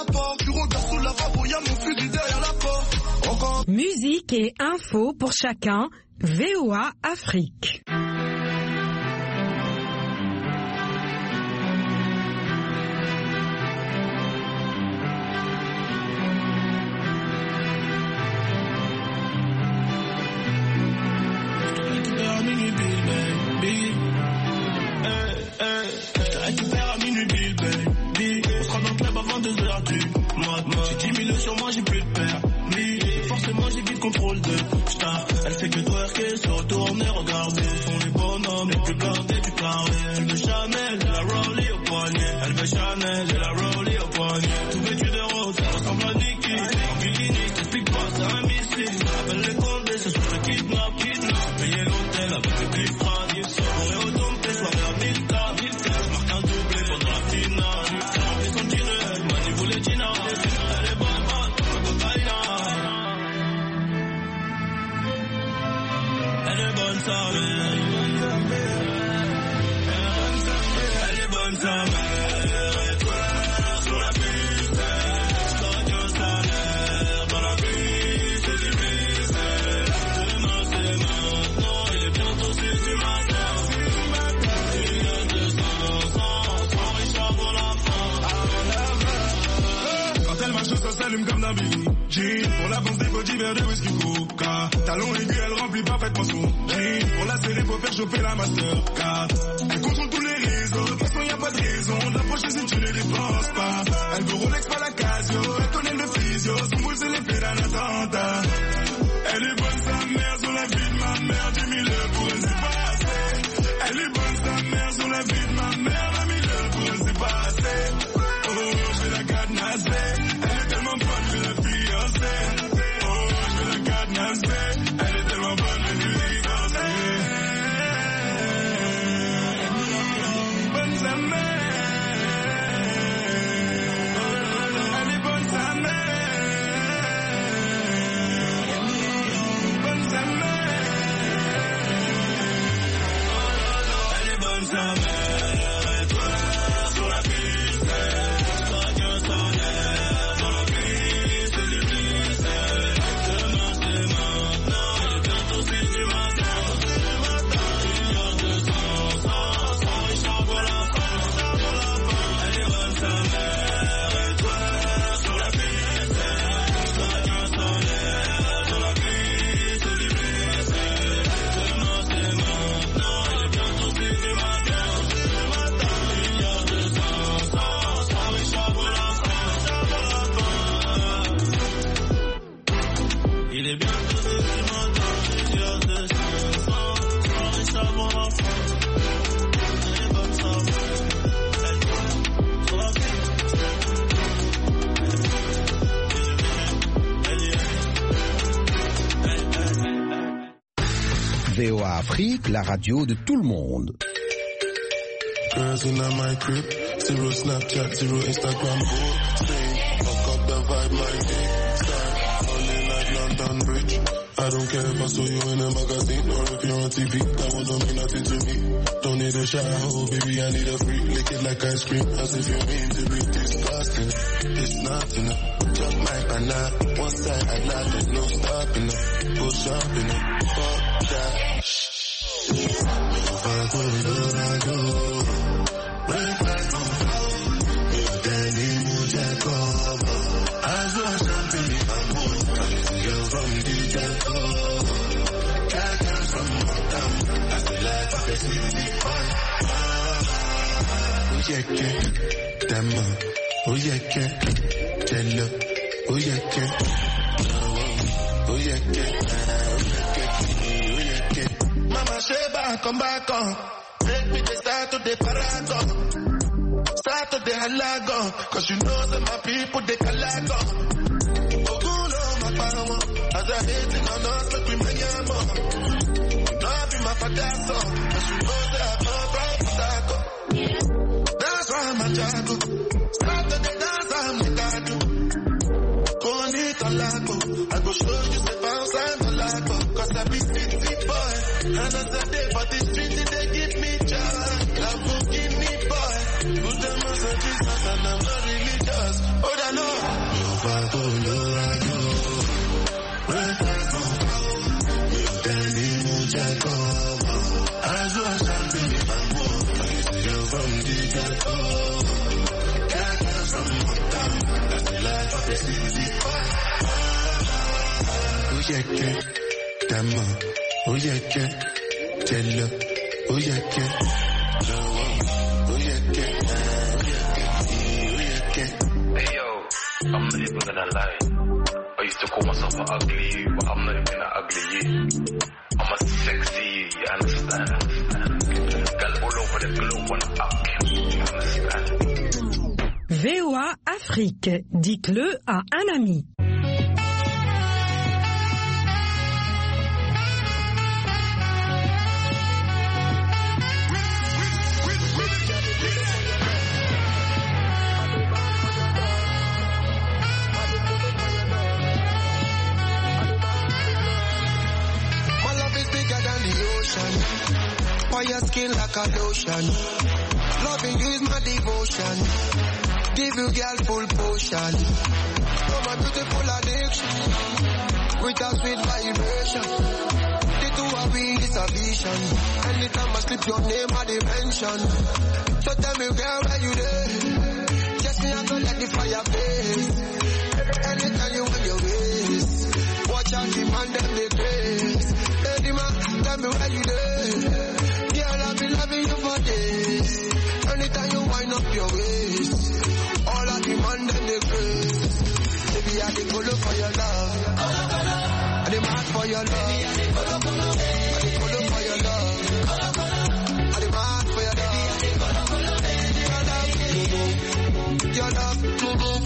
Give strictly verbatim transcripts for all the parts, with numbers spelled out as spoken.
rapport. Tu regardes sous la lavabo, y'a mon fusil derrière la porte. Encore. Musique et info pour chacun. V O A Afrique. deux heures du matin. J'ai dix mille sur moi, j'ai plus de permis. Forcément, j'ai vite contrôle de star. Elle fait que twerker, se retourner, regarder. Sont les bonhommes les plus gardés du carré. Elle veut Chanel, j'ai la Rollie au poignet. Elle veut Chanel, j'ai la Rollie au poignet. Tout vêtu de rose, ça ressemble à Nicky. En bikini, t'explique pas, c'est un missile. Appelle les condés, ce soir je kidnappe, kidnappe. Payer l'hôtel avec le bif radis. Soirée au dompté, soirée à mille K, mille K. Marque un doublé pendant la finale. Elle est bonne sa mère, et toi sur la piste, stadion salaire, dans la piste c'est du mystère. Demain c'est maintenant, il est bientôt six du matin. Il y a deux cents ans, sans Richard pour la fin. Quand elle marche, ça s'allume comme d'un billet. Jean, pour l'avance des body verts de whisky coca. Talon aigu, elle remplit parfaitement son jean. Pour la serrer, faut faire chauffer la Mastercard. Elle contrôle tous les réseaux, de toute façon y'a pas de raison d'approcher si tu ne les dépenses pas. Elle veut Rolex, pas la Casio, elle connaît le physio, son boule c'est l'effet d'un attentat. Elle est bonne sa mère, sur la vie de ma mère, dix mille pour elle c'est pas assez. Elle est bonne sa mère, sur la vie de ma mère, vingt mille pour elle c'est pas assez. Oh, je vais la cadenasser, elle est tellement bonne, je vais la fiancer. Oh, je vais la cadenasser, elle est tellement bonne, je vais lui divorcer. Bonne sa mère, elle est bonne sa mère, bonne sa mère, elle est bonne sa mère. V O A Afrique, la radio de tout le monde. Girls in my crib, zero Snapchat, zero Instagram, stay, fuck up the vibe, my dick, start, falling like London Bridge. I don't care if I saw you in a magazine or if you're on T V, that one don't mean nothing to me. Don't need a shower, oh baby, I need a freak, lick it like ice cream, as if you mean to be disgusting. It's nothing, jump my banana, one side I lie, there's no stopping it, go shopping it, fuck that. Fuck what we do, I do. Break back on flow. If Danny moves that cover, I saw something in my mood. Girl from D J Co. Cat girl from Motown. I feel like I can see the point. Oh yeah, yeah. Damn. Oh yeah, yeah. Jello. Oh yeah, yeah. Oh yeah, yeah. Mama Sheba, come back on. Make me the start to the paragon. Start to the halagon. Cause you know that my people, they calago. Ogulo, my power. As I hate it on us, make we make it more. Not be my father, cause you know that I come from Taco. That's why I'm a jago. Start to the dance, I'm the gado. Go on it on lago. I go show you the bounce and the lago. Cause I be city boy. And as a day for the street, they give me joy. Love will give me boy. Put them as a Jesus and I'm not religious. Oh, I know. over Colorado. As well as I'm feeling my more, you're from the ghetto. Got us from the town, that's the life of the city. Oh yeah, yeah, Dama, oh yeah, yeah, Jello, oh yeah, yeah, oh yeah, yeah, hey yo, I'm not even gonna lie. I used to call myself an ugly you, but I'm not even an ugly you. I'm a sexy you, you understand? Girl all over the globe wanna up you, you understand? V O A Afrique, dites-le à un ami. Your skin like a lotion. Loving you is my devotion. Give you girl full potion. Oh my beautiful addiction. With a sweet vibration. The two of we is a vision. Anytime I slip your name I dimension. So tell me girl where you there. Just me I go let the fire blaze. Anytime you want your ways. Watch out the man them they grace. Hey man, tell me where you there. I've been loving you for days. Anytime you wind up your waist, all I demand and the grace. Baby, I dey follow for your love. I dey mad for your love. I dey follow for your love. I dey mad for your love. Your love, your love, your love,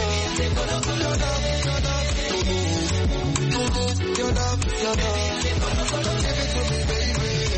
your love, your love, your love. Give it to me, baby.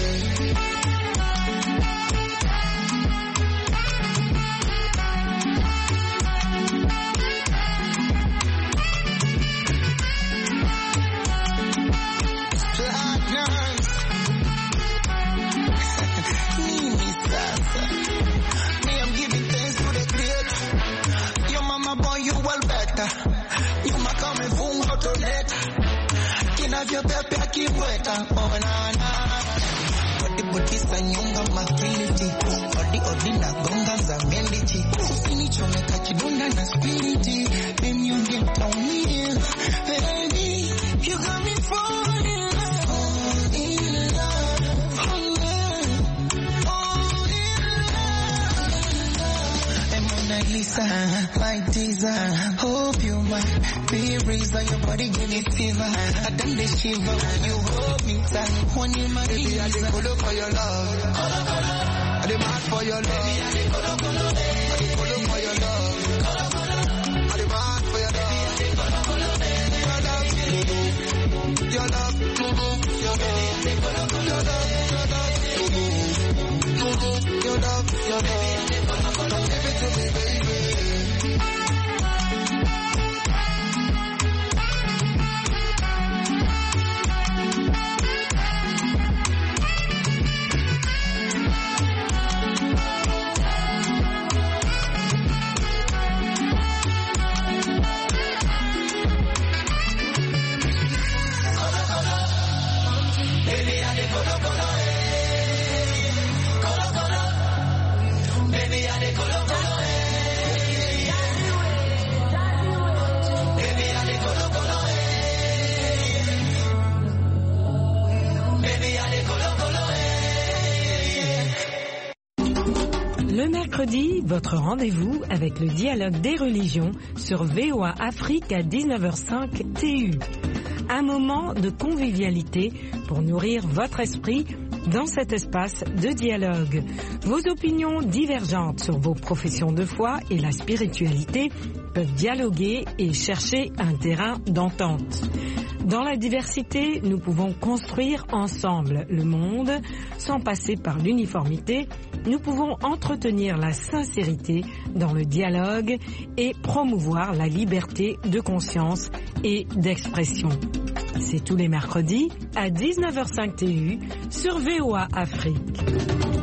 You ma come fungo toleta. Kinavyo pepe akiweka oh na na. Body body sanyonga matility. Odi odi na gonga za melody. Usinichomeka kidonda na spiriti. Then you get on me. Baby, you got me falling in love. In love. Oh yeah. Oh yeah. And Mona Lisa, like Lisa. Hope you might be reason your body give me fever. I done the shiver when you hold me tight. When you my baby, I dey follow for your love. I dey mad for your love. I dey follow for your love. I dey mad for your love. Your love, your love, your love, your love, your love, your love. Give it to me, baby. Le mercredi, votre rendez-vous avec le dialogue des religions sur V O A Afrique à dix-neuf heures cinq T U. Un moment de convivialité pour nourrir votre esprit dans cet espace de dialogue. Vos opinions divergentes sur vos professions de foi et la spiritualité peuvent dialoguer et chercher un terrain d'entente. Dans la diversité, nous pouvons construire ensemble le monde sans passer par l'uniformité. Nous pouvons entretenir la sincérité dans le dialogue et promouvoir la liberté de conscience et d'expression. C'est tous les mercredis à dix-neuf heures cinq T U sur V O A Afrique.